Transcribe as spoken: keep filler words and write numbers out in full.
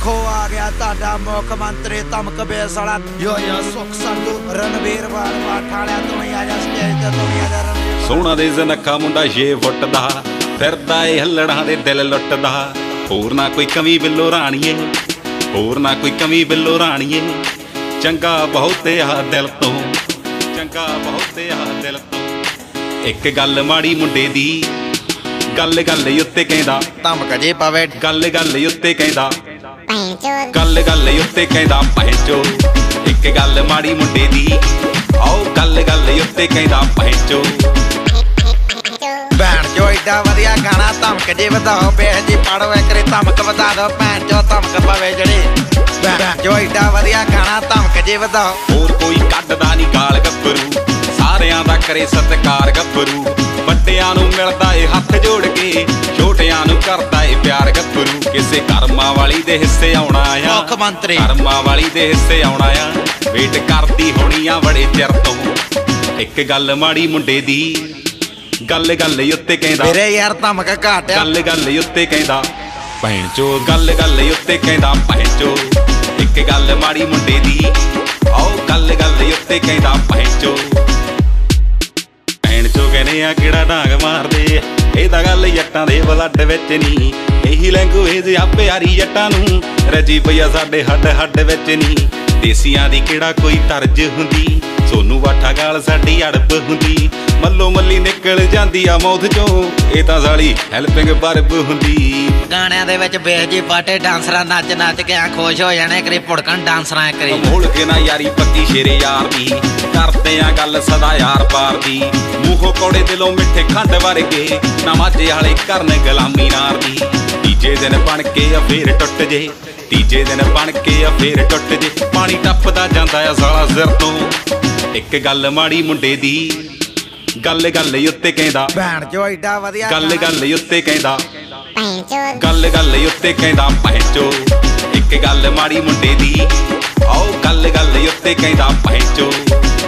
ਦੇਖੋ ਆ ਗਿਆ ਤੁਹਾਡਾ ਮੁੱਖ ਮੰਤਰੀ ਧਮਕ ਬੇਸ ਵਾਲਾ ਯੋ ਯੋ ਸੁਖ ਸੰਧੂ ਰਣਵੀਰ ਬਾਜਵਾ ਠਾਲਿਆ ਤੂੰ ਹੀ ਆ ਜਾ ਸਟੇਜ ਤੇ ਤੂੰ ਹੀ ਆ ਜਾ ਸੋਹਣਾ ਦੇ ਜ਼ਨਖਾ ਮੁੰਡਾ ਛੇ ਫੁੱਟ ਦਾ ਫਿਰਦਾ ਏ ਹੱਲੜਾਂ ਦੇ ਦਿਲ ਲੁੱਟਦਾ ਹੋਰ ਨਾ ਕੋਈ ਕਮੀ ਬਿੱਲੋ ਰਾਣੀਏ ਹੋਰ ਨਾ ਕੋਈ ਕਮੀ ਬਿੱਲੋ ਰਾਣੀਏ ਚੰਗਾ ਬਹੁਤ ਆ ਦਿਲ ਤੋਂ ਚੰਗਾ ਬਹੁਤ ਆ ਦਿਲ ਤੋਂ ਇੱਕ ਗੱਲ ਮਾੜੀ ਮੁੰਡੇ ਦੀ ਗੱਲ ਗੱਲ ਉੱਤੇ ਕਹਿੰਦਾ ਧਮਕ ਜੇ ਪਵੇ ਗੱਲ ਗੱਲ ਉੱਤੇ ਕਹਿੰਦਾ ਗੱਲ ਗੱਲ ਉੱਤੇ ਕਹਿੰਦਾ ਪਹਿਚੋ ਇੱਕ ਗੱਲ ਮਾੜੀ ਮੁੰਡੇ ਦੀ ਆਓ ਗੱਲ ਗੱਲ ਉੱਤੇ ਕਹਿੰਦਾ ਪਹਿਚੋ ਭੈਣ ਚੋ ਏਡਾ ਵਧੀਆ ਗਾਣਾ ਧਮਕ ਜੇ ਵਧਾਓ ਬੇਹ ਜੀ ਪੜੋ ਇੱਕ ਰੀ ਧਮਕ ਵਧਾ ਦੋ ਭੈਣ ਚੋ ਧਮਕ ਪਵੇ ਜਿਹੜੀ ਭੈਣ ਚੋ ਏਡਾ ਵਧੀਆ ਗਾਣਾ ਧਮਕ ਜੇ ਵਧਾਓ ਹੋਰ ਕੋਈ ਕੱਢਦਾ ਨਹੀਂ ਗਾਲ ਗੱਭਰੂ ਸਾਰਿਆਂ ਦਾ ਕਰੇ ਸਤਿਕਾਰ ਗੱਭਰੂ ਵੱਡਿਆਂ ਨੂੰ ਮਿਲਦਾ ਏ ਹੱਥ ਜੋੜ ਕੇ ਛੋਟਿਆਂ ਨੂੰ ਕਰਦਾ ਏ ਪਿਆਰ ਗੱਭਰੂ ਕਿਸੇ ਕਰਮਾਂ ਵਾਲੀ ਦੇ ਹਿੱਸੇ ਆਉਣਾ ਆ ਮੁੱਖ ਮੰਤਰੀ ਕਰਮਾਂ ਵਾਲੀ ਦੇ ਹਿੱਸੇ ਆਉਣਾ ਆ ਵੇਟ ਕਰਦੀ ਹੋਣੀ ਆ ਬੜੇ ਚਿਰ ਤੋਂ ਇੱਕ ਗੱਲ ਮਾੜੀ ਮੁੰਡੇ ਦੀ ਗੱਲ ਗੱਲ ਉੱਤੇ ਕਹਿੰਦਾ ਮੇਰੇ ਯਾਰ ਧਮਕ ਘਾਟਿਆ ਗੱਲ ਗੱਲ ਉੱਤੇ ਕਹਿੰਦਾ ਭੈਣ ਚੋ ਗੱਲ ਗੱਲ ਉੱਤੇ ਕਹਿੰਦਾ ਭੈਣ ਚੋ ਇੱਕ ਗੱਲ ਮਾੜੀ ਮੁੰਡੇ ਦੀ ਆਓ ਗੱਲ ਗੱਲ ਉੱਤੇ ਕਹਿੰਦਾ ਭੈਣ ਚੋ ਭੈਣ ਚੋ ਕਹਿੰਦੇ ਆ ਕਿਹੜਾ ਡਾਂਗ ਮਾਰਦੇ ਇਹ ਤਾਂ ਗੱਲ ਜੱਟਾਂ ਦੇ ਬਲੱਡ ਵਿੱਚ ਨਹੀਂ ਇਹੀ ਲੈਂਗੁਏਜ ਆ ਪਿਆਰੀ ਜੱਟਾਂ ਨੂੰ ਰਜੀ ਪਈਆ ਸਾਡੇ ਹੱਡ ਹੱਡ ਵਿੱਚ ਨਹੀਂ ਦੇਸੀਆਂ ਦੀ ਕਿਹੜਾ ਕੋਈ ਤਰਜ ਹੁੰਦੀ ਸੋਨੂੰ ਵਾਠਾ ਗਾਲ ਸਾਡੀ ਅੜਬ ਹੁੰਦੀ ਮੱਲੋ ਮੱਲੀ ਨਿਕਲ ਜਾਂਦੀ ਆ ਮੌਤ ਚੋਂ ਇਹ ਤਾਂ ਸਾਲੀ ਹੈਲਪਿੰਗ ਬਰਬ ਹੁੰਦੀ ਗਾਣਿਆਂ ਦੇ ਵਿੱਚ ਬੇਹ ਜੀ ਪਾਟੇ ਡਾਂਸਰਾਂ ਨੱਚ ਨੱਚ ਕੇ ਆ ਖੁਸ਼ ਹੋ ਜਾਣੇ ਕਰੀ ਭੁੜਕਣ ਡਾਂਸਰਾਂ ਕਰੀ ਮੋੜ ਕੇ ਨਾ ਯਾਰੀ ਪੱਕੀ ਸ਼ੇਰੇ ਯਾਰ ਦੀ ਕਰਦੇ ਆ ਗੱਲ ਸਦਾ ਯਾਰ ਪਾਰ ਦੀ ਮੂੰਹੋਂ ਕੌੜੇ ਦਿਲੋਂ ਮਿੱਠੇ ਖੰਡ ਵਰਗੇ ਨਾ ਮਾਝੇ ਵਾਲੇ ਕਰਨ ਗੁਲਾਮੀ ਨਾਰ ਦੀ ਤੀਜੇ ਦਿਨ ਬਣ ਕੇ ਆ ਫੇਰ ਟੁੱਟ ਜੇ ਤੀਜੇ ਦਿਨ ਬਣ ਕੇ ਆ ਫੇਰ ਟੁੱਟ ਜੇ ਪਾਣੀ ਟੱਪਦਾ ਜਾਂਦਾ ਆ ਸਾਲਾ ਸਿਰ ਤੋਂ ਇੱਕ ਗੱਲ ਮਾੜੀ ਮੁੰਡੇ ਦੀ ਗੱਲ ਗੱਲ ਉੱਤੇ ਕਹਿੰਦਾ ਭੈਣ ਚੋ ਏਡਾ ਵਧੀਆ ਗੱਲ ਗੱਲ ਉੱਤੇ ਕਹਿੰਦਾ ਗੱਲ ਗੱਲ ਉੱਤੇ ਕਹਿੰਦਾ ਭੈਣ ਚੋ ਇੱਕ ਗੱਲ ਮਾੜੀ ਮੁੰਡੇ ਦੀ ਆਓ ਗੱਲ ਗੱਲ ਉੱਤੇ ਕਹਿੰਦਾ ਭੈਣ ਚੋ